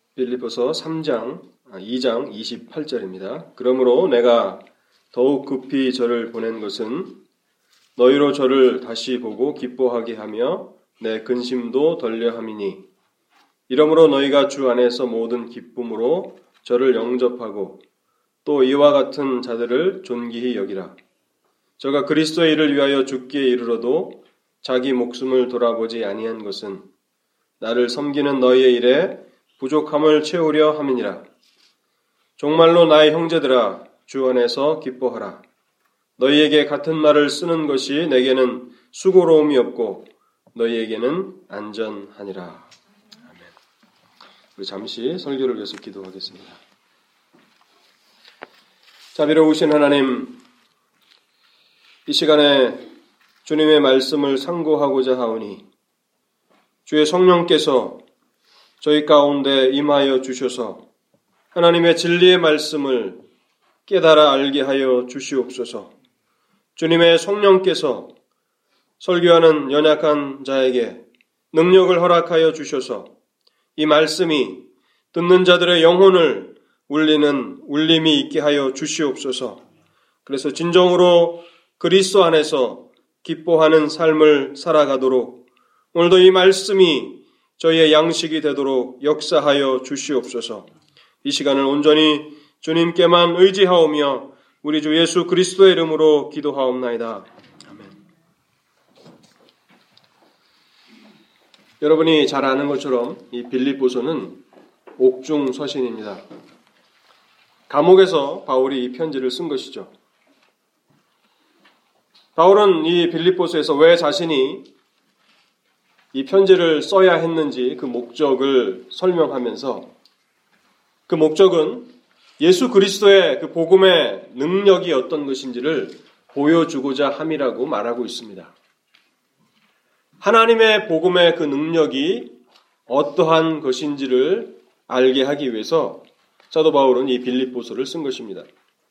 빌립보서 2장 28절입니다. 그러므로 내가 더욱 급히 저를 보낸 것은 너희로 저를 다시 보고 기뻐하게 하며 내 근심도 덜려 함이니 이러므로 너희가 주 안에서 모든 기쁨으로 저를 영접하고 또 이와 같은 자들을 존귀히 여기라. 저가 그리스도의 일을 위하여 죽기에 이르러도 자기 목숨을 돌아보지 아니한 것은 나를 섬기는 너희의 일에 부족함을 채우려 함이니라. 정말로 나의 형제들아 주 안에서 기뻐하라. 너희에게 같은 말을 쓰는 것이 내게는 수고로움이 없고 너희에게는 안전하니라. 아멘. 우리 잠시 설교를 위해서 기도하겠습니다. 자비로우신 하나님, 이 시간에 주님의 말씀을 상고하고자 하오니 주의 성령께서 저희 가운데 임하여 주셔서 하나님의 진리의 말씀을 깨달아 알게 하여 주시옵소서. 주님의 성령께서 설교하는 연약한 자에게 능력을 허락하여 주셔서 이 말씀이 듣는 자들의 영혼을 울리는 울림이 있게 하여 주시옵소서. 그래서 진정으로 그리스도 안에서 기뻐하는 삶을 살아가도록 오늘도 이 말씀이 저희의 양식이 되도록 역사하여 주시옵소서. 이 시간을 온전히 주님께만 의지하오며 우리 주 예수 그리스도의 이름으로 기도하옵나이다. 아멘. 여러분이 잘 아는 것처럼 이 빌립보서는 옥중 서신입니다. 감옥에서 바울이 이 편지를 쓴 것이죠. 바울은 이 빌립보서에서 왜 자신이 이 편지를 써야 했는지 그 목적을 설명하면서 그 목적은 예수 그리스도의 그 복음의 능력이 어떤 것인지를 보여주고자 함이라고 말하고 있습니다. 하나님의 복음의 그 능력이 어떠한 것인지를 알게 하기 위해서 사도 바울은 이 빌립보서를 쓴 것입니다.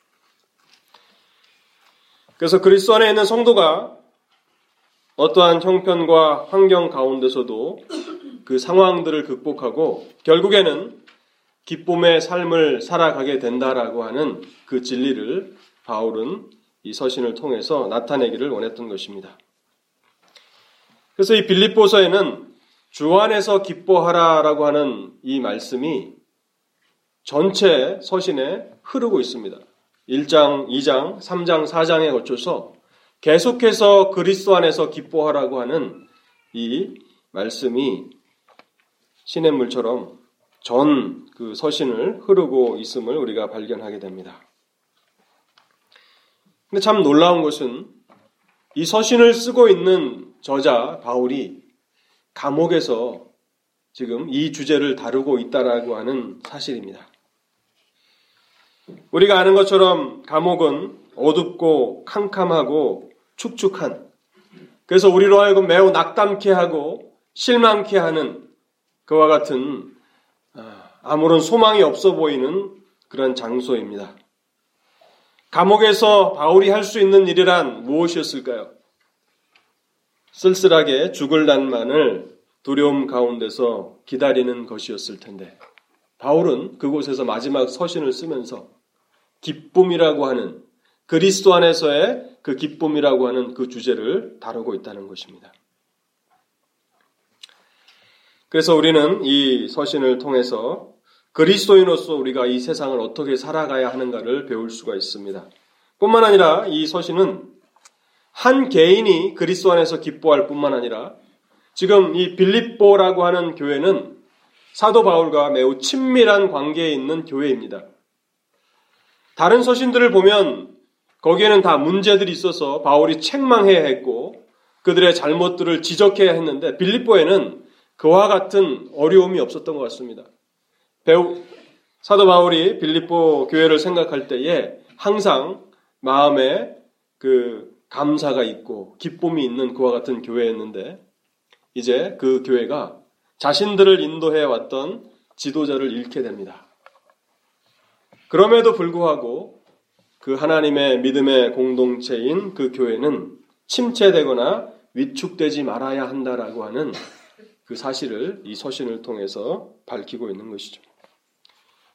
그래서 그리스도 안에 있는 성도가 어떠한 형편과 환경 가운데서도 그 상황들을 극복하고 결국에는 기쁨의 삶을 살아가게 된다라고 하는 그 진리를 바울은 이 서신을 통해서 나타내기를 원했던 것입니다. 그래서 이 빌립보서에는 주 안에서 기뻐하라라고 하는 이 말씀이 전체 서신에 흐르고 있습니다. 1장, 2장, 3장, 4장에 거쳐서 계속해서 그리스도 안에서 기뻐하라고 하는 이 말씀이 시냇물처럼 전 그 서신을 흐르고 있음을 우리가 발견하게 됩니다. 근데 참 놀라운 것은 이 서신을 쓰고 있는 저자 바울이 감옥에서 지금 이 주제를 다루고 있다라고 하는 사실입니다. 우리가 아는 것처럼 감옥은 어둡고 캄캄하고 축축한, 그래서 우리로 하여금 매우 낙담케 하고 실망케 하는 그와 같은 아무런 소망이 없어 보이는 그런 장소입니다. 감옥에서 바울이 할 수 있는 일이란 무엇이었을까요? 쓸쓸하게 죽을 날만을 두려움 가운데서 기다리는 것이었을 텐데 바울은 그곳에서 마지막 서신을 쓰면서 기쁨이라고 하는, 그리스도 안에서의 그 기쁨이라고 하는 그 주제를 다루고 있다는 것입니다. 그래서 우리는 이 서신을 통해서 그리스도인으로서 우리가 이 세상을 어떻게 살아가야 하는가를 배울 수가 있습니다. 뿐만 아니라 이 서신은 한 개인이 그리스도 안에서 기뻐할 뿐만 아니라 지금 이 빌립보라고 하는 교회는 사도 바울과 매우 친밀한 관계에 있는 교회입니다. 다른 서신들을 보면 거기에는 다 문제들이 있어서 바울이 책망해야 했고 그들의 잘못들을 지적해야 했는데 빌립보에는 그와 같은 어려움이 없었던 것 같습니다. 사도 바울이 빌립보 교회를 생각할 때에 항상 마음에 그 감사가 있고 기쁨이 있는 그와 같은 교회였는데 이제 그 교회가 자신들을 인도해 왔던 지도자를 잃게 됩니다. 그럼에도 불구하고 그 하나님의 믿음의 공동체인 그 교회는 침체되거나 위축되지 말아야 한다라고 하는 그 사실을 이 서신을 통해서 밝히고 있는 것이죠.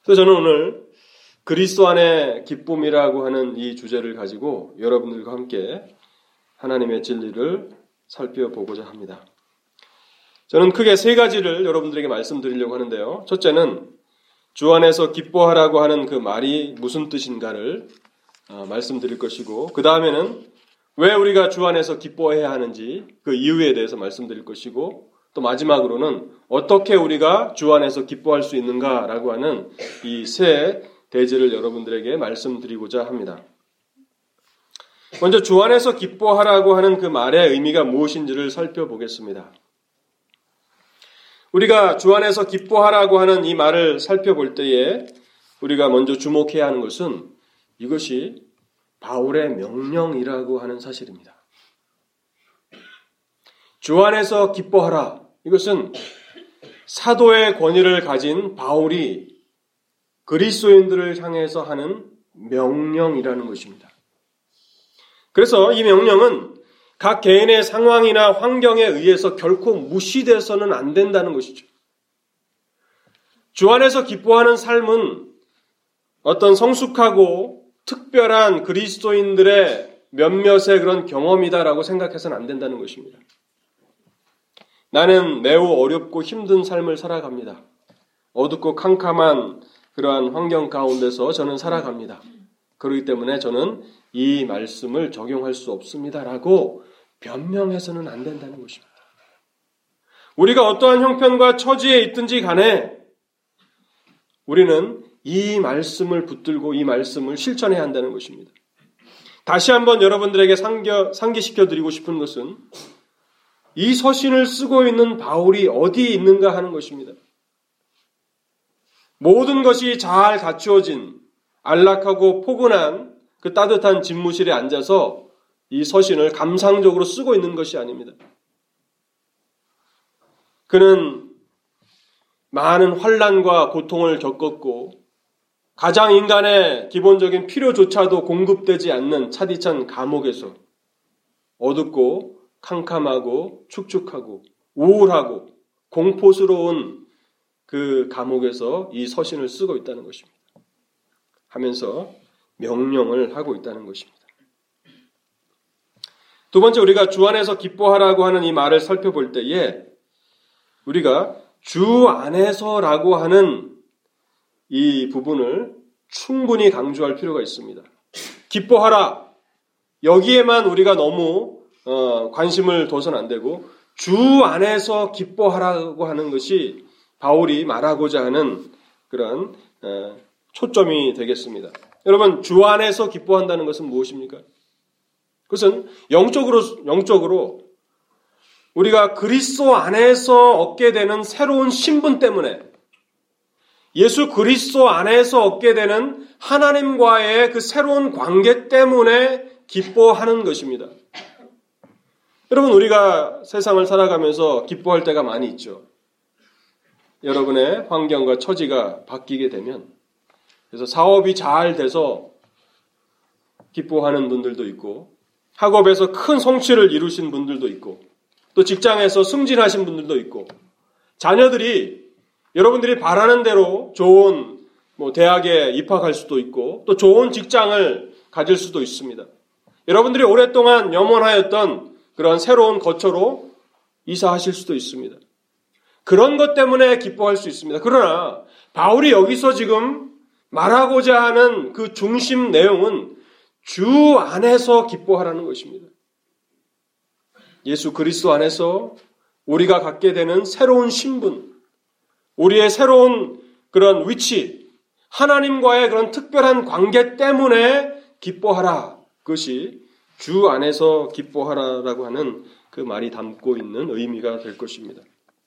그래서 저는 오늘 그리스도 안의 기쁨이라고 하는 이 주제를 가지고 여러분들과 함께 하나님의 진리를 살펴보고자 합니다. 저는 크게 세 가지를 여러분들에게 말씀드리려고 하는데요. 첫째는 주 안에서 기뻐하라고 하는 그 말이 무슨 뜻인가를 말씀드릴 것이고, 그 다음에는 왜 우리가 주 안에서 기뻐해야 하는지 그 이유에 대해서 말씀드릴 것이고, 또 마지막으로는 어떻게 우리가 주 안에서 기뻐할 수 있는가라고 하는 이 세 대지를 여러분들에게 말씀드리고자 합니다. 먼저 주 안에서 기뻐하라고 하는 그 말의 의미가 무엇인지를 살펴보겠습니다. 우리가 주 안에서 기뻐하라고 하는 이 말을 살펴볼 때에 우리가 먼저 주목해야 하는 것은 이것이 바울의 명령이라고 하는 사실입니다. 주 안에서 기뻐하라. 이것은 사도의 권위를 가진 바울이 그리스도인들을 향해서 하는 명령이라는 것입니다. 그래서 이 명령은 각 개인의 상황이나 환경에 의해서 결코 무시돼서는 안 된다는 것이죠. 주 안에서 기뻐하는 삶은 어떤 성숙하고 특별한 그리스도인들의 몇몇의 그런 경험이다라고 생각해서는 안 된다는 것입니다. 나는 매우 어렵고 힘든 삶을 살아갑니다. 어둡고 캄캄한 그러한 환경 가운데서 저는 살아갑니다. 그렇기 때문에 저는 이 말씀을 적용할 수 없습니다라고 변명해서는 안 된다는 것입니다. 우리가 어떠한 형편과 처지에 있든지 간에 우리는 이 말씀을 붙들고 이 말씀을 실천해야 한다는 것입니다. 다시 한번 여러분들에게 상기시켜드리고 싶은 것은 이 서신을 쓰고 있는 바울이 어디에 있는가 하는 것입니다. 모든 것이 잘 갖추어진 안락하고 포근한 그 따뜻한 집무실에 앉아서 이 서신을 감상적으로 쓰고 있는 것이 아닙니다. 그는 많은 환난과 고통을 겪었고 가장 인간의 기본적인 필요조차도 공급되지 않는 차디찬 감옥에서 어둡고 캄캄하고 축축하고 우울하고 공포스러운 그 감옥에서 이 서신을 쓰고 있다는 것입니다. 하면서 명령을 하고 있다는 것입니다. 두 번째, 우리가 주 안에서 기뻐하라고 하는 이 말을 살펴볼 때에 우리가 주 안에서라고 하는 이 부분을 충분히 강조할 필요가 있습니다. 기뻐하라. 여기에만 우리가 너무 관심을 둬서는 안 되고 주 안에서 기뻐하라고 하는 것이 바울이 말하고자 하는 그런 초점이 되겠습니다. 여러분, 주 안에서 기뻐한다는 것은 무엇입니까? 그것은 영적으로 우리가 그리스도 안에서 얻게 되는 새로운 신분 때문에 예수 그리스도 안에서 얻게 되는 하나님과의 그 새로운 관계 때문에 기뻐하는 것입니다. 여러분, 우리가 세상을 살아가면서 기뻐할 때가 많이 있죠. 여러분의 환경과 처지가 바뀌게 되면, 그래서 사업이 잘 돼서 기뻐하는 분들도 있고, 학업에서 큰 성취를 이루신 분들도 있고, 또 직장에서 승진하신 분들도 있고, 자녀들이 여러분들이 바라는 대로 좋은 대학에 입학할 수도 있고, 또 좋은 직장을 가질 수도 있습니다. 여러분들이 오랫동안 염원하였던 그런 새로운 거처로 이사하실 수도 있습니다. 그런 것 때문에 기뻐할 수 있습니다. 그러나 바울이 여기서 지금 말하고자 하는 그 중심 내용은 주 안에서 기뻐하라는 것입니다. 예수 그리스도 안에서 우리가 갖게 되는 새로운 신분, 우리의 새로운 그런 위치, 하나님과의 그런 특별한 관계 때문에 기뻐하라. 그것이 주 안에서 기뻐하라라고 하는 그 말이 담고 있는 의미가 될 것입니다.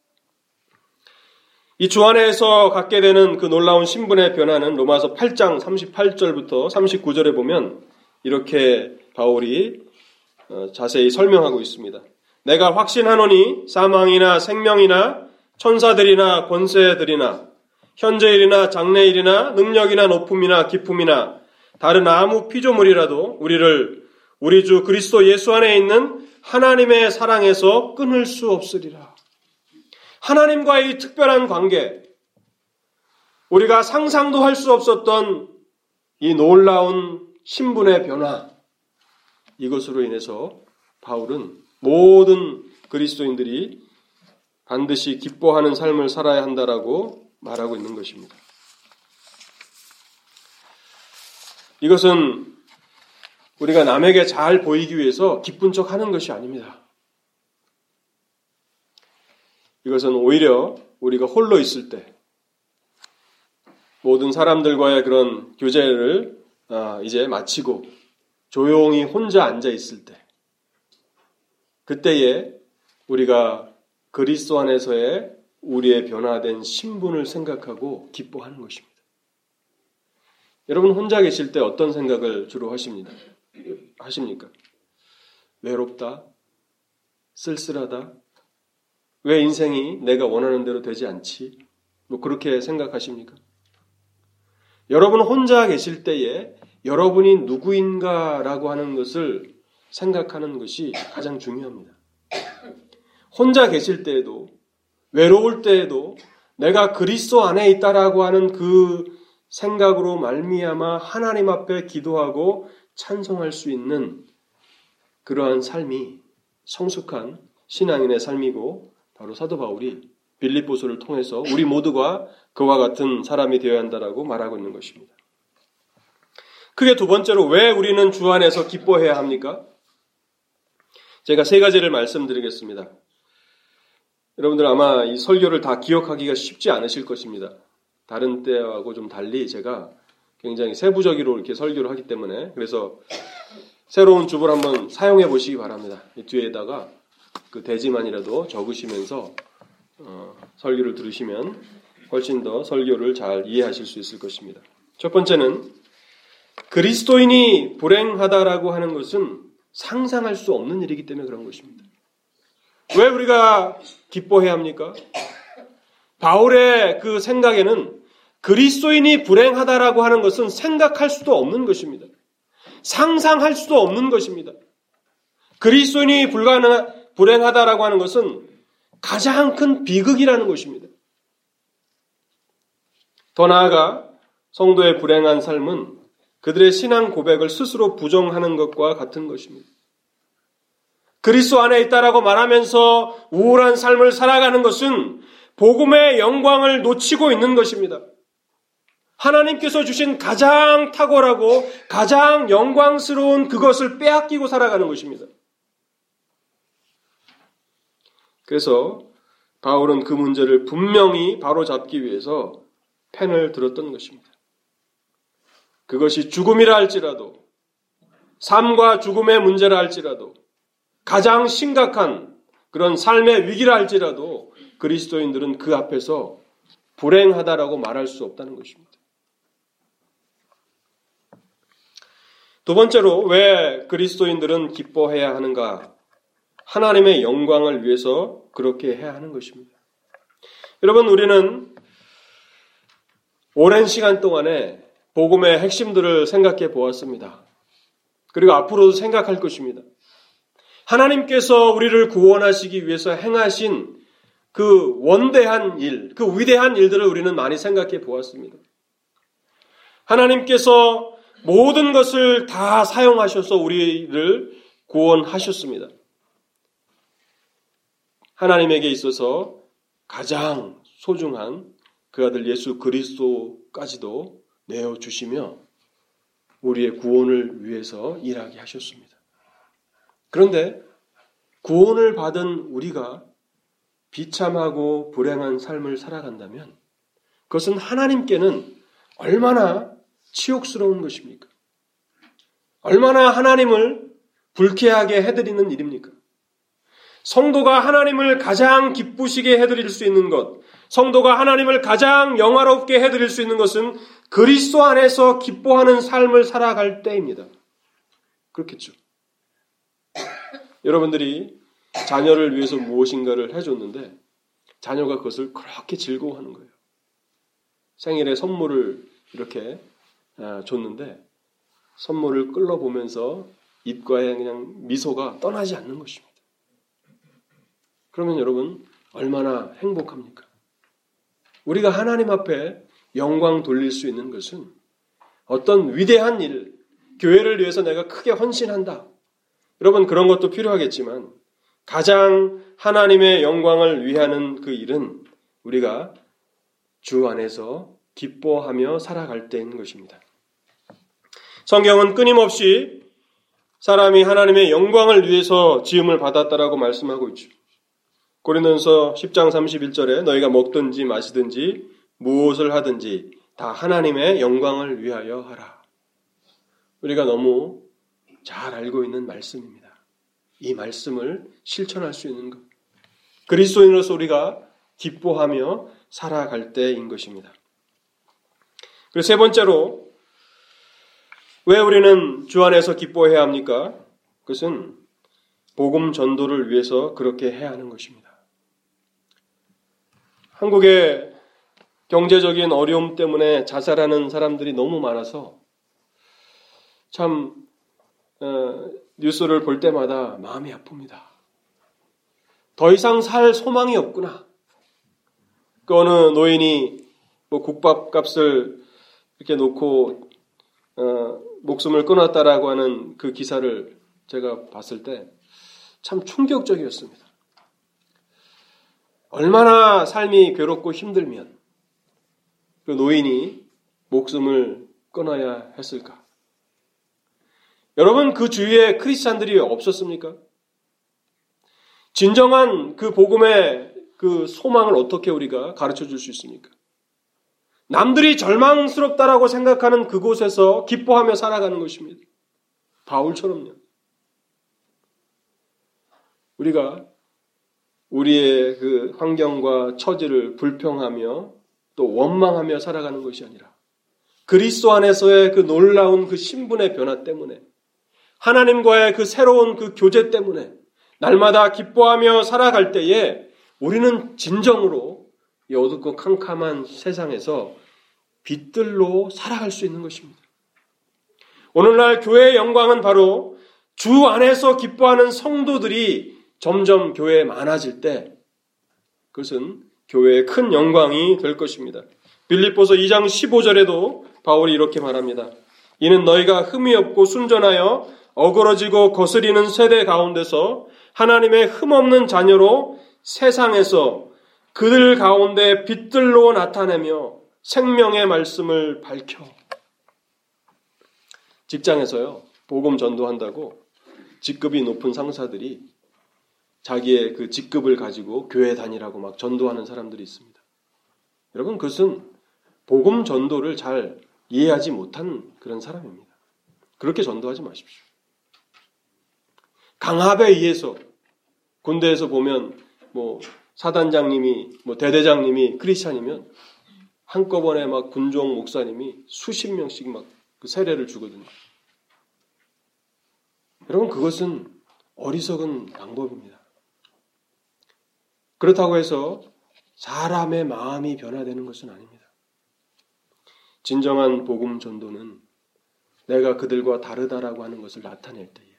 이 주 안에서 갖게 되는 그 놀라운 신분의 변화는 로마서 8장 38절부터 39절에 보면 이렇게 바울이 자세히 설명하고 있습니다. 내가 확신하노니 사망이나 생명이나 천사들이나 권세들이나 현재일이나 장래일이나 능력이나 높음이나 기품이나 다른 아무 피조물이라도 우리를 우리 주 그리스도 예수 안에 있는 하나님의 사랑에서 끊을 수 없으리라. 하나님과의 이 특별한 관계, 우리가 상상도 할 수 없었던 이 놀라운 신분의 변화, 이것으로 인해서 바울은 모든 그리스도인들이 반드시 기뻐하는 삶을 살아야 한다라고 말하고 있는 것입니다. 이것은 우리가 남에게 잘 보이기 위해서 기쁜 척 하는 것이 아닙니다. 이것은 오히려 우리가 홀로 있을 때 모든 사람들과의 그런 교제를 이제 마치고 조용히 혼자 앉아 있을 때 그때에 우리가 그리스도 안에서의 우리의 변화된 신분을 생각하고 기뻐하는 것입니다. 여러분 혼자 계실 때 어떤 생각을 주로 하십니까? 외롭다? 쓸쓸하다? 왜 인생이 내가 원하는 대로 되지 않지? 그렇게 생각하십니까? 여러분 혼자 계실 때에 여러분이 누구인가라고 하는 것을 생각하는 것이 가장 중요합니다. 혼자 계실 때에도 외로울 때에도 내가 그리스도 안에 있다라고 하는 그 생각으로 말미암아 하나님 앞에 기도하고 찬송할 수 있는 그러한 삶이 성숙한 신앙인의 삶이고 바로 사도 바울이 빌립보서를 통해서 우리 모두가 그와 같은 사람이 되어야 한다라고 말하고 있는 것입니다. 크게 두 번째로 왜 우리는 주 안에서 기뻐해야 합니까? 제가 세 가지를 말씀드리겠습니다. 여러분들 아마 이 설교를 다 기억하기가 쉽지 않으실 것입니다. 다른 때하고 좀 달리 제가 굉장히 세부적으로 이렇게 설교를 하기 때문에 그래서 새로운 줍을 한번 사용해 보시기 바랍니다. 이 뒤에다가 그 대지만이라도 적으시면서 설교를 들으시면 훨씬 더 설교를 잘 이해하실 수 있을 것입니다. 첫 번째는 그리스도인이 불행하다라고 하는 것은 상상할 수 없는 일이기 때문에 그런 것입니다. 왜 우리가 기뻐해야 합니까? 바울의 그 생각에는 그리스도인이 불행하다라고 하는 것은 생각할 수도 없는 것입니다. 상상할 수도 없는 것입니다. 그리스도인이 불행하다라고 하는 것은 가장 큰 비극이라는 것입니다. 더 나아가 성도의 불행한 삶은 그들의 신앙 고백을 스스로 부정하는 것과 같은 것입니다. 그리스도 안에 있다라고 말하면서 우울한 삶을 살아가는 것은 복음의 영광을 놓치고 있는 것입니다. 하나님께서 주신 가장 탁월하고 가장 영광스러운 그것을 빼앗기고 살아가는 것입니다. 그래서 바울은 그 문제를 분명히 바로잡기 위해서 펜을 들었던 것입니다. 그것이 죽음이라 할지라도 삶과 죽음의 문제라 할지라도 가장 심각한 그런 삶의 위기라 할지라도 그리스도인들은 그 앞에서 불행하다라고 말할 수 없다는 것입니다. 두 번째로 왜 그리스도인들은 기뻐해야 하는가? 하나님의 영광을 위해서 그렇게 해야 하는 것입니다. 여러분 우리는 오랜 시간 동안에 복음의 핵심들을 생각해 보았습니다. 그리고 앞으로도 생각할 것입니다. 하나님께서 우리를 구원하시기 위해서 행하신 그 원대한 일, 그 위대한 일들을 우리는 많이 생각해 보았습니다. 하나님께서 모든 것을 다 사용하셔서 우리를 구원하셨습니다. 하나님에게 있어서 가장 소중한 그 아들 예수 그리스도까지도 내어주시며 우리의 구원을 위해서 일하게 하셨습니다. 그런데 구원을 받은 우리가 비참하고 불행한 삶을 살아간다면 그것은 하나님께는 얼마나 치욕스러운 것입니까? 얼마나 하나님을 불쾌하게 해드리는 일입니까? 성도가 하나님을 가장 기쁘시게 해드릴 수 있는 것, 성도가 하나님을 가장 영화롭게 해드릴 수 있는 것은 그리스도 안에서 기뻐하는 삶을 살아갈 때입니다. 그렇겠죠. 여러분들이 자녀를 위해서 무엇인가를 해줬는데 자녀가 그것을 그렇게 즐거워하는 거예요. 생일에 선물을 이렇게 줬는데 선물을 끌어보면서 입가에 그냥 미소가 떠나지 않는 것입니다. 그러면 여러분 얼마나 행복합니까? 우리가 하나님 앞에 영광 돌릴 수 있는 것은 어떤 위대한 일, 교회를 위해서 내가 크게 헌신한다. 여러분 그런 것도 필요하겠지만 가장 하나님의 영광을 위하는 그 일은 우리가 주 안에서 기뻐하며 살아갈 때인 것입니다. 성경은 끊임없이 사람이 하나님의 영광을 위해서 지음을 받았다라고 말씀하고 있죠. 고린도전서 10장 31절에 너희가 먹든지 마시든지 무엇을 하든지 다 하나님의 영광을 위하여 하라. 우리가 너무 잘 알고 있는 말씀입니다. 이 말씀을 실천할 수 있는 것. 그리스도인으로서 우리가 기뻐하며 살아갈 때인 것입니다. 그리고 세 번째로 왜 우리는 주 안에서 기뻐해야 합니까? 그것은 복음 전도를 위해서 그렇게 해야 하는 것입니다. 한국의 경제적인 어려움 때문에 자살하는 사람들이 너무 많아서 참 뉴스를 볼 때마다 마음이 아픕니다. 더 이상 살 소망이 없구나. 그 어느 노인이 국밥값을 이렇게 놓고 목숨을 끊었다라고 하는 그 기사를 제가 봤을 때 참 충격적이었습니다. 얼마나 삶이 괴롭고 힘들면 그 노인이 목숨을 끊어야 했을까? 여러분 그 주위에 크리스찬들이 없었습니까? 진정한 그 복음의 그 소망을 어떻게 우리가 가르쳐 줄 수 있습니까? 남들이 절망스럽다라고 생각하는 그곳에서 기뻐하며 살아가는 것입니다. 바울처럼요. 우리가 우리의 그 환경과 처지를 불평하며 또 원망하며 살아가는 것이 아니라 그리스도 안에서의 그 놀라운 그 신분의 변화 때문에 하나님과의 그 새로운 그 교제 때문에 날마다 기뻐하며 살아갈 때에 우리는 진정으로 이 어둡고 캄캄한 세상에서 빛들로 살아갈 수 있는 것입니다. 오늘날 교회의 영광은 바로 주 안에서 기뻐하는 성도들이 점점 교회에 많아질 때 그것은 교회의 큰 영광이 될 것입니다. 빌립보서 2장 15절에도 바울이 이렇게 말합니다. 이는 너희가 흠이 없고 순전하여 어그러지고 거스리는 세대 가운데서 하나님의 흠없는 자녀로 세상에서 그들 가운데 빛들로 나타내며 생명의 말씀을 밝혀. 직장에서요, 복음 전도한다고 직급이 높은 상사들이 자기의 그 직급을 가지고 교회 다니라고 막 전도하는 사람들이 있습니다. 여러분, 그것은 복음 전도를 잘 이해하지 못한 그런 사람입니다. 그렇게 전도하지 마십시오. 강압에 의해서 군대에서 보면 사단장님이 대대장님이 크리스찬이면 한꺼번에 막 군종 목사님이 수십 명씩 막 그 세례를 주거든요. 여러분, 그것은 어리석은 방법입니다. 그렇다고 해서 사람의 마음이 변화되는 것은 아닙니다. 진정한 복음 전도는 내가 그들과 다르다라고 하는 것을 나타낼 때에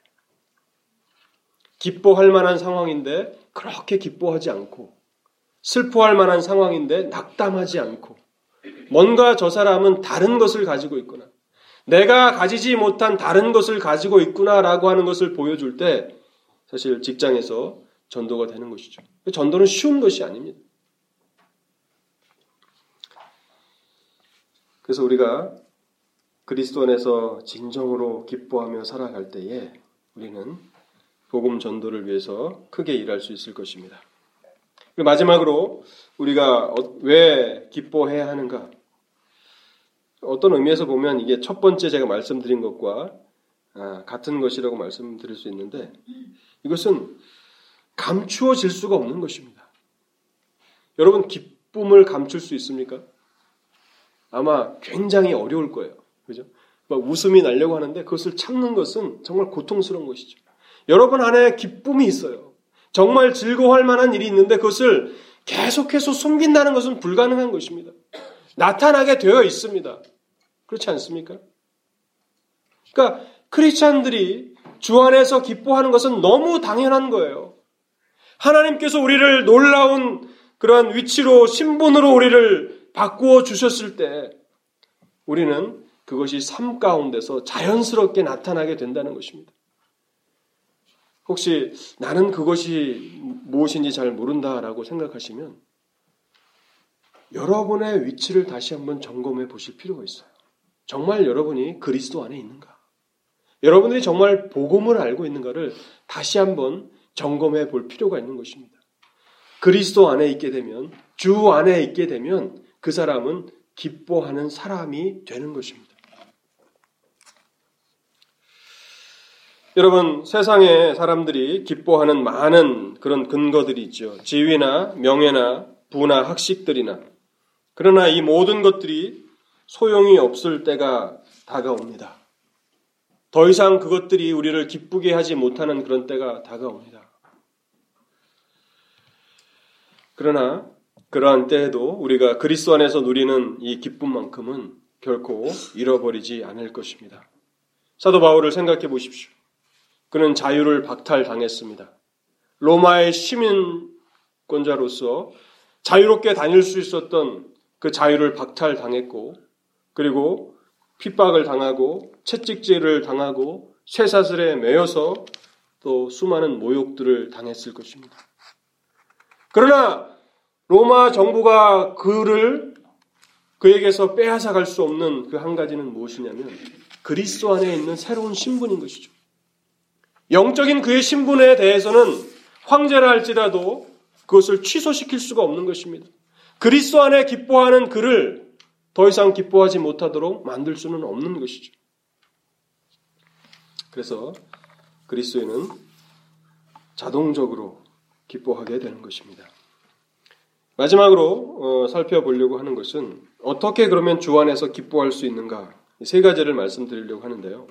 기뻐할 만한 상황인데 그렇게 기뻐하지 않고 슬퍼할 만한 상황인데 낙담하지 않고 뭔가 저 사람은 다른 것을 가지고 있구나. 내가 가지지 못한 다른 것을 가지고 있구나라고 하는 것을 보여줄 때 사실 직장에서 전도가 되는 것이죠. 전도는 쉬운 것이 아닙니다. 그래서 우리가 그리스도 안에서 진정으로 기뻐하며 살아갈 때에 우리는 복음 전도를 위해서 크게 일할 수 있을 것입니다. 그리고 마지막으로 우리가 왜 기뻐해야 하는가? 어떤 의미에서 보면 이게 첫 번째 제가 말씀드린 것과 같은 것이라고 말씀드릴 수 있는데 이것은 감추어질 수가 없는 것입니다. 여러분, 기쁨을 감출 수 있습니까? 아마 굉장히 어려울 거예요. 그죠? 막 웃음이 나려고 하는데 그것을 참는 것은 정말 고통스러운 것이죠. 여러분 안에 기쁨이 있어요. 정말 즐거워할 만한 일이 있는데 그것을 계속해서 숨긴다는 것은 불가능한 것입니다. 나타나게 되어 있습니다. 그렇지 않습니까? 그러니까 크리스찬들이 주 안에서 기뻐하는 것은 너무 당연한 거예요. 하나님께서 우리를 놀라운 그러한 위치로 신분으로 우리를 바꾸어 주셨을 때 우리는 그것이 삶 가운데서 자연스럽게 나타나게 된다는 것입니다. 혹시 나는 그것이 무엇인지 잘 모른다라고 생각하시면 여러분의 위치를 다시 한번 점검해 보실 필요가 있어요. 정말 여러분이 그리스도 안에 있는가? 여러분들이 정말 복음을 알고 있는가를 다시 한번 점검해 볼 필요가 있는 것입니다. 그리스도 안에 있게 되면, 주 안에 있게 되면 그 사람은 기뻐하는 사람이 되는 것입니다. 여러분, 세상에 사람들이 기뻐하는 많은 그런 근거들이 있죠. 지위나 명예나 부나 학식들이나. 그러나 이 모든 것들이 소용이 없을 때가 다가옵니다. 더 이상 그것들이 우리를 기쁘게 하지 못하는 그런 때가 다가옵니다. 그러나 그러한 때에도 우리가 그리스도 안에서 누리는 이 기쁨만큼은 결코 잃어버리지 않을 것입니다. 사도 바울을 생각해 보십시오. 그는 자유를 박탈당했습니다. 로마의 시민권자로서 자유롭게 다닐 수 있었던 그 자유를 박탈당했고 그리고 핍박을 당하고 채찍질을 당하고 쇠사슬에 매여서 또 수많은 모욕들을 당했을 것입니다. 그러나 로마 정부가 그에게서 빼앗아 갈 수 없는 그 한 가지는 무엇이냐면 그리스도 안에 있는 새로운 신분인 것이죠. 영적인 그의 신분에 대해서는 황제라 할지라도 그것을 취소시킬 수가 없는 것입니다. 그리스도 안에 기뻐하는 그를 더 이상 기뻐하지 못하도록 만들 수는 없는 것이죠. 그래서 그리스도인은 자동적으로 기뻐하게 되는 것입니다. 마지막으로 살펴보려고 하는 것은 어떻게 그러면 주 안에서 기뻐할 수 있는가? 세 가지를 말씀드리려고 하는데요.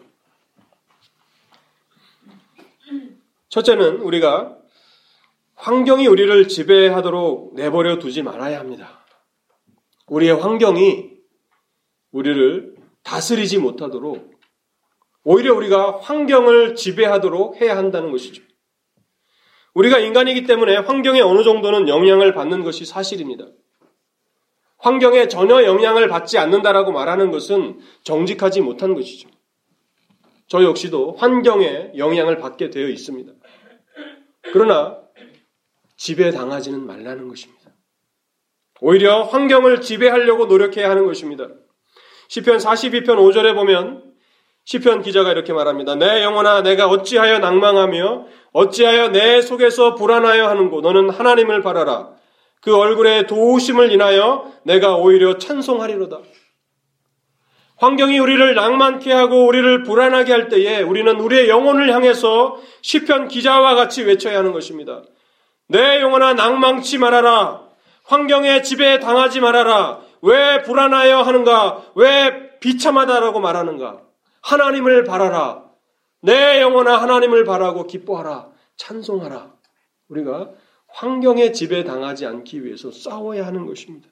첫째는 우리가 환경이 우리를 지배하도록 내버려 두지 말아야 합니다. 우리의 환경이 우리를 다스리지 못하도록 오히려 우리가 환경을 지배하도록 해야 한다는 것이죠. 우리가 인간이기 때문에 환경에 어느 정도는 영향을 받는 것이 사실입니다. 환경에 전혀 영향을 받지 않는다라고 말하는 것은 정직하지 못한 것이죠. 저 역시도 환경에 영향을 받게 되어 있습니다. 그러나 지배당하지는 말라는 것입니다. 오히려 환경을 지배하려고 노력해야 하는 것입니다. 시편 42편 5절에 보면 시편 기자가 이렇게 말합니다. 내 영혼아 내가 어찌하여 낭망하며 어찌하여 내 속에서 불안하여 하는고 너는 하나님을 바라라. 그 얼굴에 도우심을 인하여 내가 오히려 찬송하리로다. 환경이 우리를 낭만케 하고 우리를 불안하게 할 때에 우리는 우리의 영혼을 향해서 시편 기자와 같이 외쳐야 하는 것입니다. 내 영혼아 낭망치 말아라. 환경에 지배당하지 말아라. 왜 불안하여 하는가? 왜 비참하다라고 말하는가? 하나님을 바라라. 내 영혼아 하나님을 바라고 기뻐하라. 찬송하라. 우리가 환경에 지배당하지 않기 위해서 싸워야 하는 것입니다.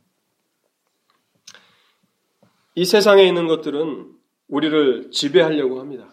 이 세상에 있는 것들은 우리를 지배하려고 합니다.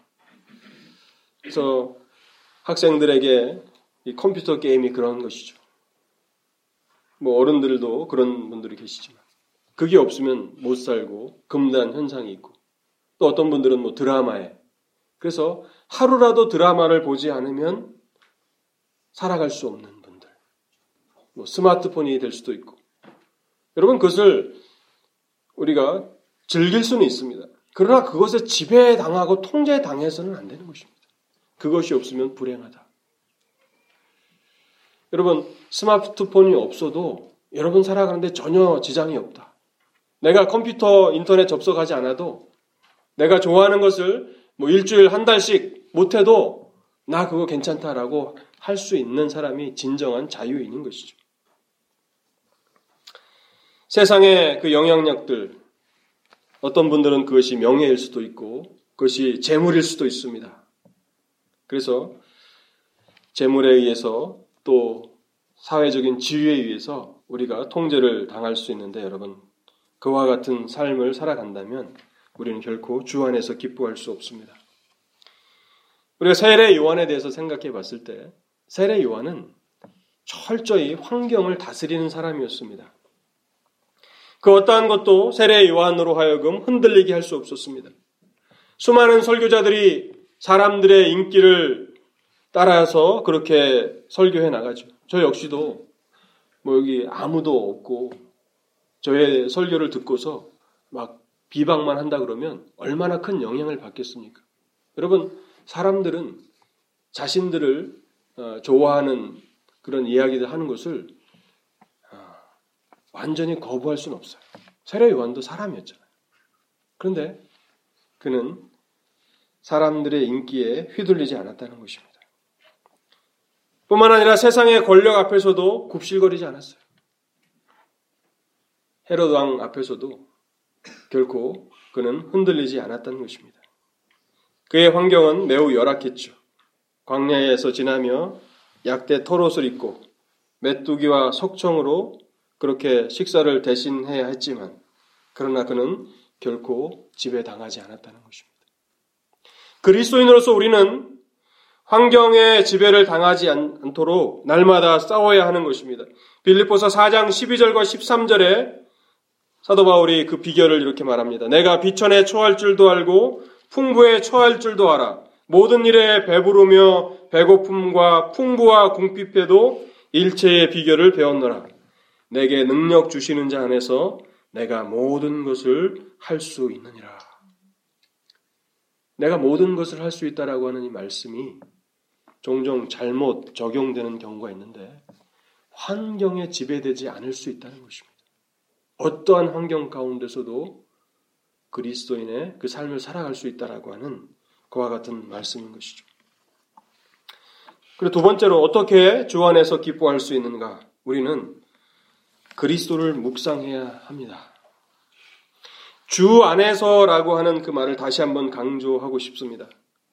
그래서 학생들에게 이 컴퓨터 게임이 그런 것이죠. 뭐 어른들도 그런 분들이 계시지만 그게 없으면 못 살고 금단 현상이 있고 또 어떤 분들은 뭐 드라마에 그래서 하루라도 드라마를 보지 않으면 살아갈 수 없는 분들 뭐 스마트폰이 될 수도 있고 여러분 그것을 우리가 즐길 수는 있습니다. 그러나 그것에 지배당하고 통제당해서는 안 되는 것입니다. 그것이 없으면 불행하다. 여러분 스마트폰이 없어도 여러분 살아가는데 전혀 지장이 없다. 내가 컴퓨터 인터넷 접속하지 않아도 내가 좋아하는 것을 뭐 일주일 한 달씩 못해도 나 그거 괜찮다라고 할 수 있는 사람이 진정한 자유인인 것이죠. 세상의 그 영향력들 어떤 분들은 그것이 명예일 수도 있고 그것이 재물일 수도 있습니다. 그래서 재물에 의해서 또 사회적인 지위에 의해서 우리가 통제를 당할 수 있는데 여러분 그와 같은 삶을 살아간다면 우리는 결코 주 안에서 기뻐할 수 없습니다. 우리가 세례 요한에 대해서 생각해 봤을 때 세례 요한은 철저히 환경을 다스리는 사람이었습니다. 그 어떠한 것도 세례 요한으로 하여금 흔들리게 할 수 없었습니다. 수많은 설교자들이 사람들의 인기를 따라서 그렇게 설교해 나가죠. 저 역시도 여기 아무도 없고 저의 설교를 듣고서 막 비방만 한다 그러면 얼마나 큰 영향을 받겠습니까? 여러분, 사람들은 자신들을 좋아하는 그런 이야기를 하는 것을 완전히 거부할 수는 없어요. 세례 요한도 사람이었잖아요. 그런데 그는 사람들의 인기에 휘둘리지 않았다는 것입니다. 뿐만 아니라 세상의 권력 앞에서도 굽실거리지 않았어요. 헤롯 왕 앞에서도 결코 그는 흔들리지 않았다는 것입니다. 그의 환경은 매우 열악했죠. 광야에서 지나며 약대 털옷을 입고 메뚜기와 석청으로 그렇게 식사를 대신해야 했지만 그러나 그는 결코 지배당하지 않았다는 것입니다. 그리스도인으로서 우리는 환경의 지배를 당하지 않도록 날마다 싸워야 하는 것입니다. 빌립보서 4장 12절과 13절에 사도 바울이 그 비결을 이렇게 말합니다. 내가 비천에 처할 줄도 알고 풍부에 처할 줄도 알아. 모든 일에 배부르며 배고픔과 풍부와 궁핍에도 일체의 비결을 배웠노라. 내게 능력 주시는 자 안에서 내가 모든 것을 할 수 있느니라. 내가 모든 것을 할 수 있다라고 하는 이 말씀이 종종 잘못 적용되는 경우가 있는데 환경에 지배되지 않을 수 있다는 것입니다. 어떠한 환경 가운데서도 그리스도인의 그 삶을 살아갈 수 있다라고 하는 그와 같은 말씀인 것이죠. 그리고 두 번째로 어떻게 주 안에서 기뻐할 수 있는가? 우리는 그리스도를 묵상해야 합니다. 주 안에서라고 하는 그 말을 다시 한번 강조하고 싶습니다.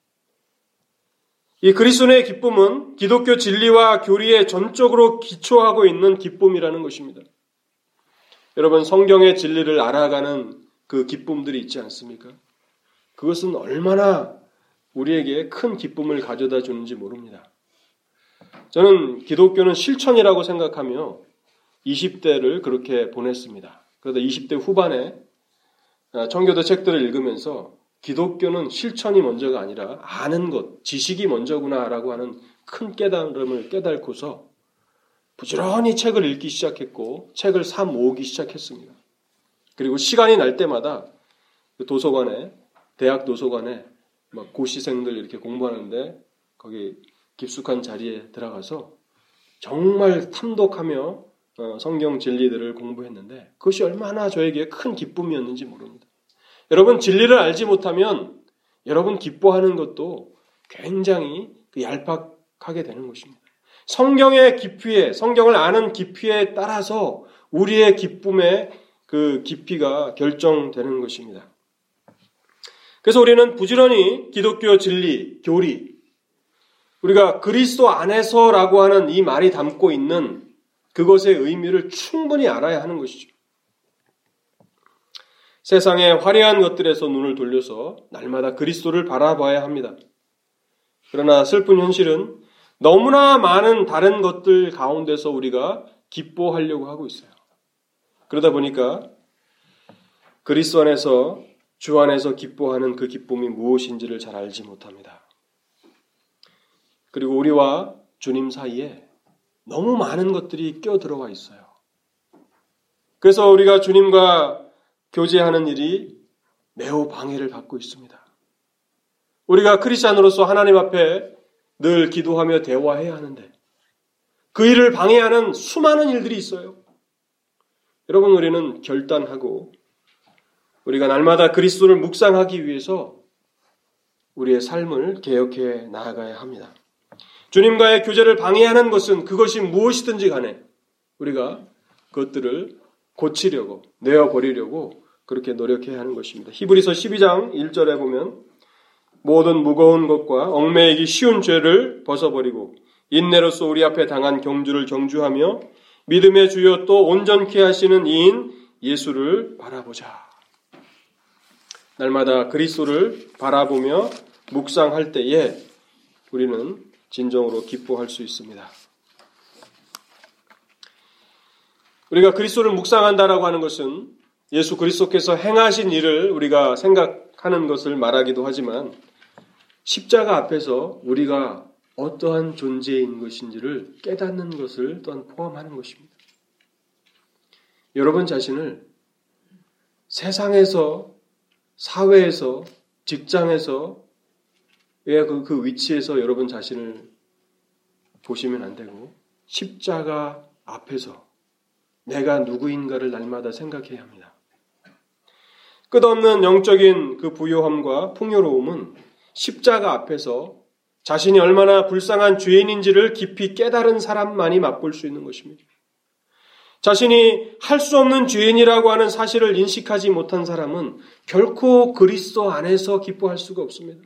이 그리스도의 기쁨은 기독교 진리와 교리에 전적으로 기초하고 있는 기쁨이라는 것입니다. 여러분, 성경의 진리를 알아가는 그 기쁨들이 있지 않습니까? 그것은 얼마나 우리에게 큰 기쁨을 가져다 주는지 모릅니다. 저는 기독교는 실천이라고 생각하며 20대를 그렇게 보냈습니다. 그러다 20대 후반에 청교도 책들을 읽으면서 기독교는 실천이 먼저가 아니라 아는 것, 지식이 먼저구나라고 하는 큰 깨달음을 깨닫고서 부지런히 책을 읽기 시작했고 책을 사 모으기 시작했습니다. 그리고 시간이 날 때마다 도서관에, 대학 도서관에 막 고시생들 이렇게 공부하는데 거기 깊숙한 자리에 들어가서 정말 탐독하며 성경 진리들을 공부했는데 그것이 얼마나 저에게 큰 기쁨이었는지 모릅니다. 여러분, 진리를 알지 못하면 여러분 기뻐하는 것도 굉장히 얄팍하게 되는 것입니다. 성경의 깊이에, 성경을 아는 깊이에 따라서 우리의 기쁨의 그 깊이가 결정되는 것입니다. 그래서 우리는 부지런히 기독교 진리, 교리, 우리가 그리스도 안에서라고 하는 이 말이 담고 있는 그것의 의미를 충분히 알아야 하는 것이죠. 세상의 화려한 것들에서 눈을 돌려서 날마다 그리스도를 바라봐야 합니다. 그러나 슬픈 현실은 너무나 많은 다른 것들 가운데서 우리가 기뻐하려고 하고 있어요. 그러다 보니까 그리스도 안에서, 주 안에서 기뻐하는 그 기쁨이 무엇인지를 잘 알지 못합니다. 그리고 우리와 주님 사이에 너무 많은 것들이 껴들어와 있어요. 그래서 우리가 주님과 교제하는 일이 매우 방해를 받고 있습니다. 우리가 크리스찬으로서 하나님 앞에 늘 기도하며 대화해야 하는데 그 일을 방해하는 수많은 일들이 있어요. 여러분, 우리는 결단하고 우리가 날마다 그리스도를 묵상하기 위해서 우리의 삶을 개혁해 나아가야 합니다. 주님과의 교제를 방해하는 것은 그것이 무엇이든지 간에 우리가 그것들을 고치려고, 내어버리려고 그렇게 노력해야 하는 것입니다. 히브리서 12장 1절에 보면 모든 무거운 것과 얽매이기 쉬운 죄를 벗어버리고 인내로서 우리 앞에 당한 경주를 경주하며 믿음의 주요 또 온전케 하시는 이인 예수를 바라보자. 날마다 그리스도를 바라보며 묵상할 때에 우리는 진정으로 기뻐할 수 있습니다. 우리가 그리스도를 묵상한다라고 하는 것은 예수 그리스도께서 행하신 일을 우리가 생각하는 것을 말하기도 하지만 십자가 앞에서 우리가 어떠한 존재인 것인지를 깨닫는 것을 또한 포함하는 것입니다. 여러분 자신을 세상에서, 사회에서, 직장에서 그 위치에서 여러분 자신을 보시면 안 되고 십자가 앞에서 내가 누구인가를 날마다 생각해야 합니다. 끝없는 영적인 그 부요함과 풍요로움은 십자가 앞에서 자신이 얼마나 불쌍한 죄인인지를 깊이 깨달은 사람만이 맛볼 수 있는 것입니다. 자신이 할 수 없는 죄인이라고 하는 사실을 인식하지 못한 사람은 결코 그리스도 안에서 기뻐할 수가 없습니다.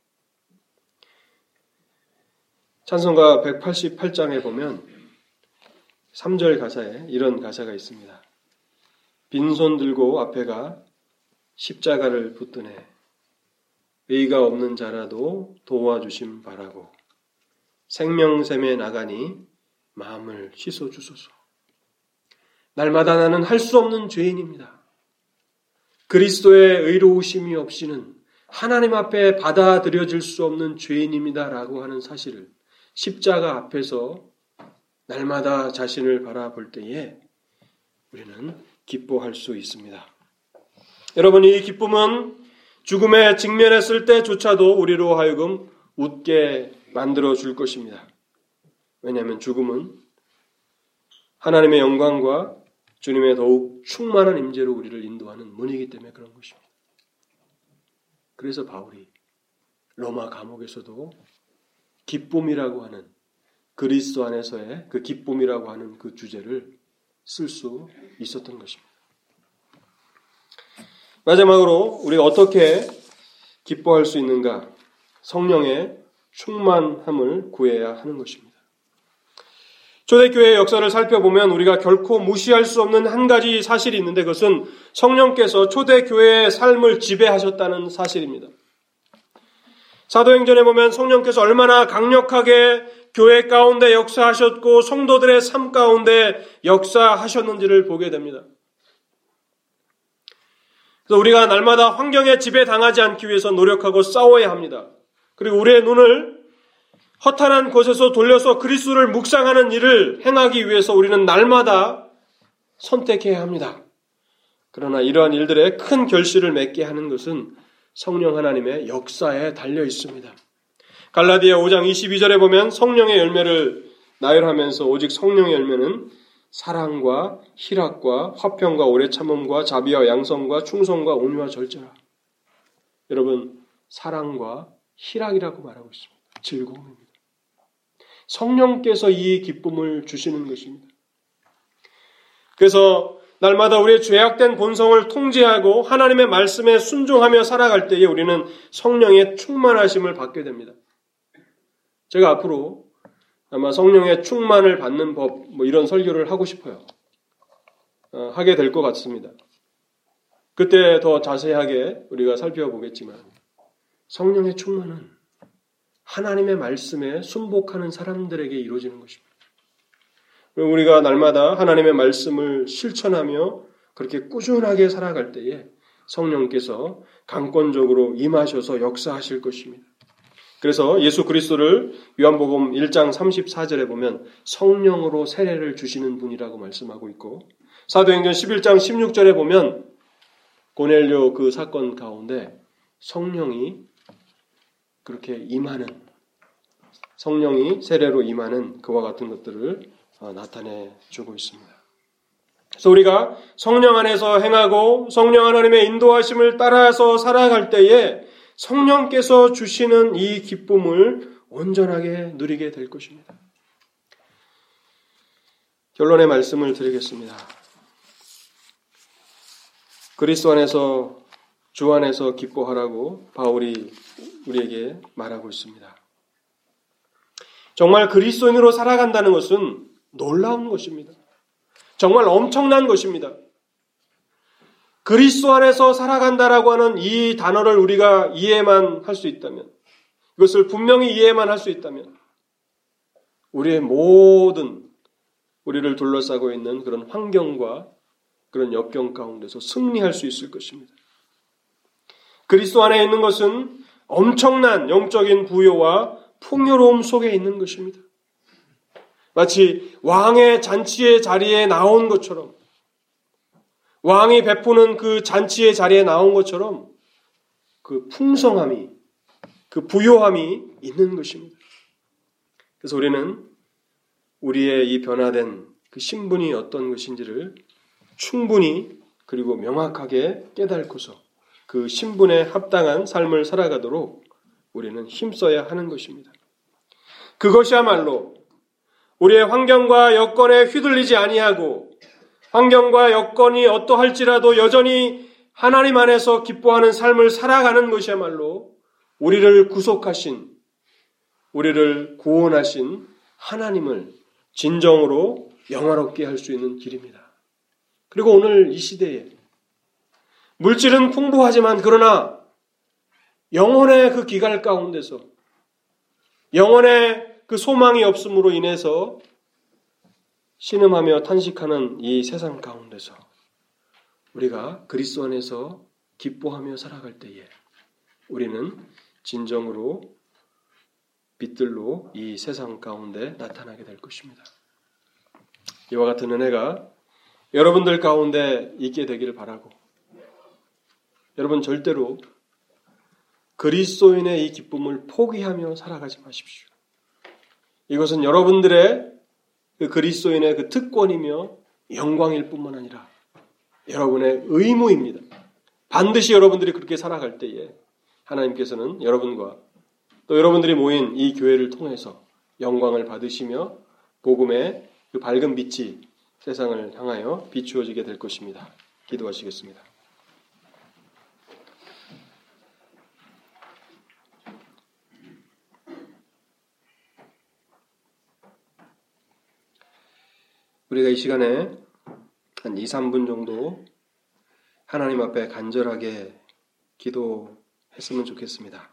찬송가 188장에 보면 3절 가사에 이런 가사가 있습니다. 빈손 들고 앞에 가 십자가를 붙드네. 의가 없는 자라도 도와주심 바라고 생명샘에 나가니 마음을 씻어주소서. 날마다 나는 할 수 없는 죄인입니다. 그리스도의 의로우심이 없이는 하나님 앞에 받아들여질 수 없는 죄인입니다라고 하는 사실을 십자가 앞에서 날마다 자신을 바라볼 때에 우리는 기뻐할 수 있습니다. 여러분, 이 기쁨은 죽음에 직면했을 때조차도 우리로 하여금 웃게 만들어 줄 것입니다. 왜냐하면 죽음은 하나님의 영광과 주님의 더욱 충만한 임재로 우리를 인도하는 문이기 때문에 그런 것입니다. 그래서 바울이 로마 감옥에서도 기쁨이라고 하는 그리스도 안에서의 그 기쁨이라고 하는 그 주제를 쓸 수 있었던 것입니다. 마지막으로 우리가 어떻게 기뻐할 수 있는가? 성령의 충만함을 구해야 하는 것입니다. 초대교회의 역사를 살펴보면 우리가 결코 무시할 수 없는 한 가지 사실이 있는데 그것은 성령께서 초대교회의 삶을 지배하셨다는 사실입니다. 사도행전에 보면 성령께서 얼마나 강력하게 교회 가운데 역사하셨고 성도들의 삶 가운데 역사하셨는지를 보게 됩니다. 그래서 우리가 날마다 환경에 지배당하지 않기 위해서 노력하고 싸워야 합니다. 그리고 우리의 눈을 허탄한 곳에서 돌려서 그리스도를 묵상하는 일을 행하기 위해서 우리는 날마다 선택해야 합니다. 그러나 이러한 일들에 큰 결실을 맺게 하는 것은 성령 하나님의 역사에 달려 있습니다. 갈라디아 5장 22절에 보면 성령의 열매를 나열하면서 오직 성령의 열매는 사랑과 희락과 화평과 오래 참음과 자비와 양성과 충성과 온유와 절제라. 여러분, 사랑과 희락이라고 말하고 있습니다. 즐거움입니다. 성령께서 이 기쁨을 주시는 것입니다. 그래서 날마다 우리의 죄악된 본성을 통제하고 하나님의 말씀에 순종하며 살아갈 때에 우리는 성령의 충만하심을 받게 됩니다. 제가 앞으로 아마 성령의 충만을 받는 법, 이런 설교를 하고 싶어요. 하게 될 것 같습니다. 그때 더 자세하게 우리가 살펴보겠지만 성령의 충만은 하나님의 말씀에 순복하는 사람들에게 이루어지는 것입니다. 우리가 날마다 하나님의 말씀을 실천하며 그렇게 꾸준하게 살아갈 때에 성령께서 강권적으로 임하셔서 역사하실 것입니다. 그래서 예수 그리스도를 요한복음 1장 34절에 보면 성령으로 세례를 주시는 분이라고 말씀하고 있고 사도행전 11장 16절에 보면 고넬료 그 사건 가운데 성령이 그렇게 임하는 성령이 세례로 임하는 그와 같은 것들을 나타내 주고 있습니다. 그래서 우리가 성령 안에서 행하고 성령 하나님의 인도하심을 따라서 살아갈 때에 성령께서 주시는 이 기쁨을 온전하게 누리게 될 것입니다. 결론의 말씀을 드리겠습니다. 그리스도 안에서 주 안에서 기뻐하라고 바울이 우리에게 말하고 있습니다. 정말 그리스도인으로 살아간다는 것은 놀라운 것입니다. 정말 엄청난 것입니다. 그리스도 안에서 살아간다라고 하는 이 단어를 우리가 이해만 할 수 있다면, 이것을 분명히 이해만 할 수 있다면, 우리의 모든 우리를 둘러싸고 있는 그런 환경과 그런 역경 가운데서 승리할 수 있을 것입니다. 그리스도 안에 있는 것은 엄청난 영적인 부요와 풍요로움 속에 있는 것입니다. 마치 왕의 잔치의 자리에 나온 것처럼, 왕이 베푸는 그 잔치의 자리에 나온 것처럼 그 풍성함이, 그 부요함이 있는 것입니다. 그래서 우리는 우리의 이 변화된 그 신분이 어떤 것인지를 충분히 그리고 명확하게 깨닫고서 그 신분에 합당한 삶을 살아가도록 우리는 힘써야 하는 것입니다. 그것이야말로 우리의 환경과 여건에 휘둘리지 아니하고 환경과 여건이 어떠할지라도 여전히 하나님 안에서 기뻐하는 삶을 살아가는 것이야말로 우리를 구속하신, 우리를 구원하신 하나님을 진정으로 영화롭게 할 수 있는 길입니다. 그리고 오늘 이 시대에 물질은 풍부하지만 그러나 영혼의 그 기갈 가운데서 영혼의 그 소망이 없음으로 인해서 신음하며 탄식하는 이 세상 가운데서 우리가 그리스도 안에서 기뻐하며 살아갈 때에 우리는 진정으로 빛들로 이 세상 가운데 나타나게 될 것입니다. 이와 같은 은혜가 여러분들 가운데 있게 되기를 바라고, 여러분 절대로 그리스도인의 이 기쁨을 포기하며 살아가지 마십시오. 이것은 여러분들의 그 그리스도인의 그 특권이며 영광일 뿐만 아니라 여러분의 의무입니다. 반드시 여러분들이 그렇게 살아갈 때에 하나님께서는 여러분과 또 여러분들이 모인 이 교회를 통해서 영광을 받으시며 복음의 그 밝은 빛이 세상을 향하여 비추어지게 될 것입니다. 기도하시겠습니다. 우리가 이 시간에 한 2, 3분 정도 하나님 앞에 간절하게 기도했으면 좋겠습니다.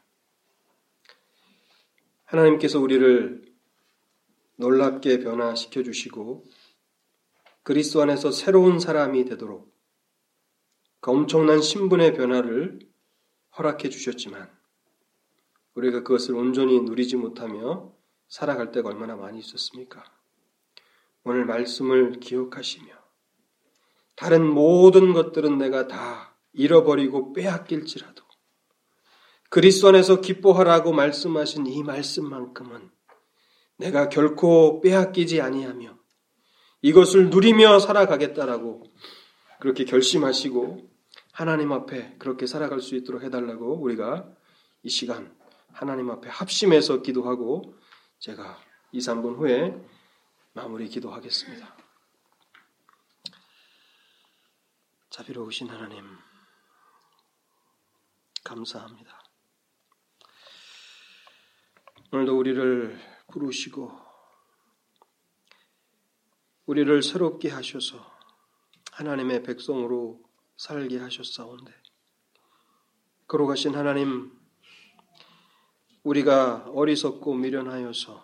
하나님께서 우리를 놀랍게 변화시켜 주시고 그리스도 안에서 새로운 사람이 되도록 그 엄청난 신분의 변화를 허락해 주셨지만 우리가 그것을 온전히 누리지 못하며 살아갈 때가 얼마나 많이 있었습니까? 오늘 말씀을 기억하시며 다른 모든 것들은 내가 다 잃어버리고 빼앗길지라도 그리스도 안에서 기뻐하라고 말씀하신 이 말씀만큼은 내가 결코 빼앗기지 아니하며 이것을 누리며 살아가겠다라고 그렇게 결심하시고 하나님 앞에 그렇게 살아갈 수 있도록 해달라고 우리가 이 시간 하나님 앞에 합심해서 기도하고 제가 2, 3분 후에 마무리 기도하겠습니다. 자비로우신 하나님, 감사합니다. 오늘도 우리를 부르시고 우리를 새롭게 하셔서 하나님의 백성으로 살게 하셨사온데 거룩하신 하나님, 우리가 어리석고 미련하여서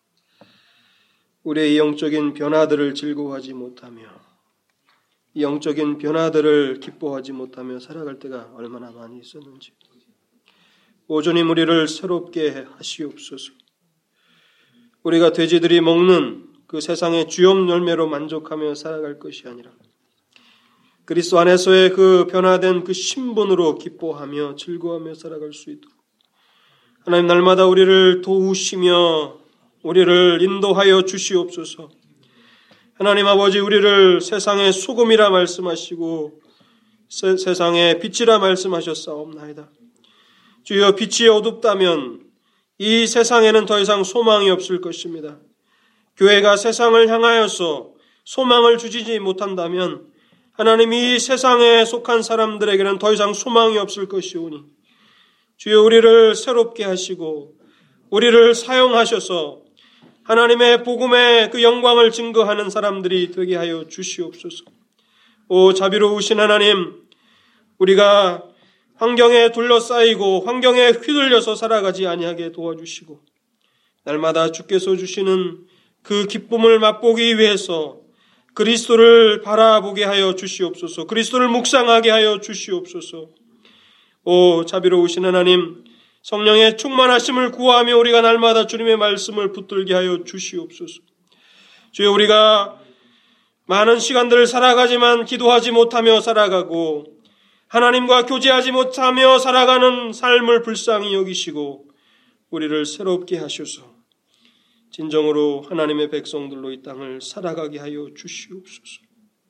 우리의 영적인 변화들을 즐거워하지 못하며 이 영적인 변화들을 기뻐하지 못하며 살아갈 때가 얼마나 많이 있었는지 오주님 우리를 새롭게 하시옵소서. 우리가 돼지들이 먹는 그 세상의 주염 열매로 만족하며 살아갈 것이 아니라 그리스도 안에서의 그 변화된 그 신분으로 기뻐하며 즐거워하며 살아갈 수 있도록 하나님 날마다 우리를 도우시며 우리를 인도하여 주시옵소서. 하나님 아버지 우리를 세상의 소금이라 말씀하시고 세상의 빛이라 말씀하셨사옵나이다. 주여 빛이 어둡다면 이 세상에는 더 이상 소망이 없을 것입니다. 교회가 세상을 향하여서 소망을 주지 못한다면 하나님 이 세상에 속한 사람들에게는 더 이상 소망이 없을 것이오니 주여 우리를 새롭게 하시고 우리를 사용하셔서 하나님의 복음의 그 영광을 증거하는 사람들이 되게 하여 주시옵소서. 오 자비로우신 하나님, 우리가 환경에 둘러싸이고 환경에 휘둘려서 살아가지 아니하게 도와주시고 날마다 주께서 주시는 그 기쁨을 맛보기 위해서 그리스도를 바라보게 하여 주시옵소서. 그리스도를 묵상하게 하여 주시옵소서. 오 자비로우신 하나님, 성령의 충만하심을 구하며 우리가 날마다 주님의 말씀을 붙들게 하여 주시옵소서. 주여, 우리가 많은 시간들을 살아가지만 기도하지 못하며 살아가고 하나님과 교제하지 못하며 살아가는 삶을 불쌍히 여기시고 우리를 새롭게 하셔서 진정으로 하나님의 백성들로 이 땅을 살아가게 하여 주시옵소서.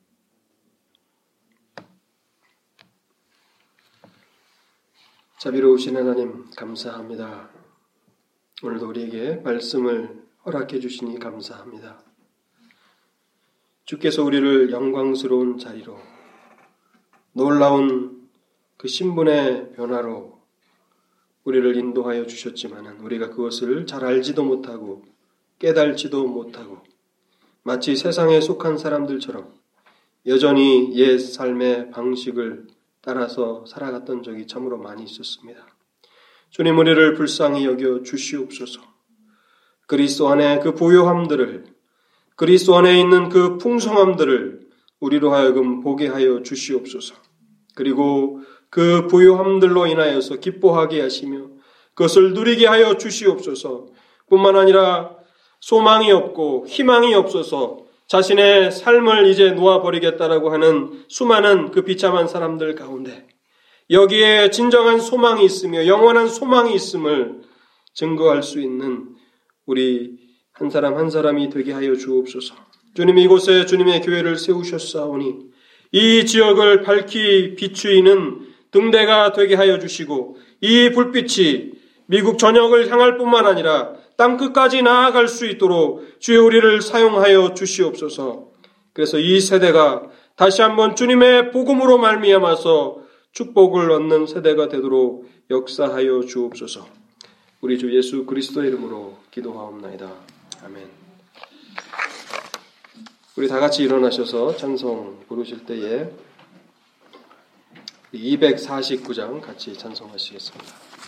자비로우신 하나님, 감사합니다. 오늘도 우리에게 말씀을 허락해 주시니 감사합니다. 주께서 우리를 영광스러운 자리로, 놀라운 그 신분의 변화로 우리를 인도하여 주셨지만 우리가 그것을 잘 알지도 못하고 깨달지도 못하고 마치 세상에 속한 사람들처럼 여전히 옛 삶의 방식을 따라서 살아갔던 적이 참으로 많이 있었습니다. 주님, 우리를 불쌍히 여겨 주시옵소서. 그리스도 안에 그 부요함들을, 그리스도 안에 있는 그 풍성함들을 우리로 하여금 보게 하여 주시옵소서. 그리고 그 부요함들로 인하여서 기뻐하게 하시며 그것을 누리게 하여 주시옵소서. 뿐만 아니라 소망이 없고 희망이 없어서 자신의 삶을 이제 놓아버리겠다라고 하는 수많은 그 비참한 사람들 가운데 여기에 진정한 소망이 있으며 영원한 소망이 있음을 증거할 수 있는 우리 한 사람 한 사람이 되게 하여 주옵소서. 주님, 이곳에 주님의 교회를 세우셨사오니 이 지역을 밝히 비추이는 등대가 되게 하여 주시고 이 불빛이 미국 전역을 향할 뿐만 아니라 땅끝까지 나아갈 수 있도록 주여 우리를 사용하여 주시옵소서. 그래서 이 세대가 다시 한번 주님의 복음으로 말미암아서 축복을 얻는 세대가 되도록 역사하여 주옵소서. 우리 주 예수 그리스도의 이름으로 기도하옵나이다. 아멘. 우리 다 같이 일어나셔서 찬송 부르실 때에 249장 같이 찬송하시겠습니다.